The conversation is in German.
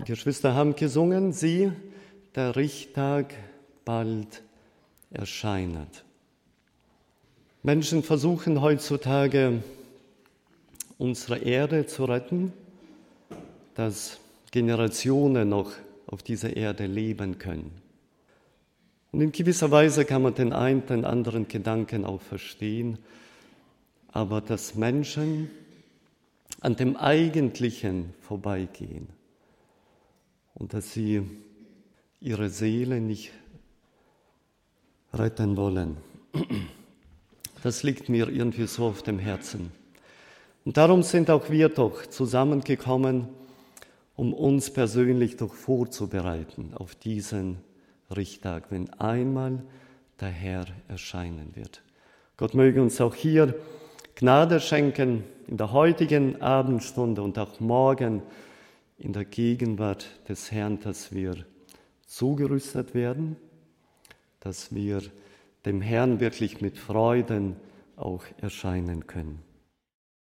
Die Geschwister haben gesungen, sieh, der Richtag bald erscheinet. Menschen versuchen heutzutage, unsere Erde zu retten, dass Generationen noch auf dieser Erde leben können. Und in gewisser Weise kann man den einen, den anderen Gedanken auch verstehen, aber dass Menschen an dem Eigentlichen vorbeigehen und dass sie ihre Seele nicht retten wollen, das liegt mir irgendwie so auf dem Herzen. Und darum sind auch wir doch zusammengekommen, um uns persönlich doch vorzubereiten auf diesen Richtag, wenn einmal der Herr erscheinen wird. Gott möge uns auch hier Gnade schenken in der heutigen Abendstunde und auch morgen in der Gegenwart des Herrn, dass wir zugerüstet werden, dass wir dem Herrn wirklich mit Freuden auch erscheinen können.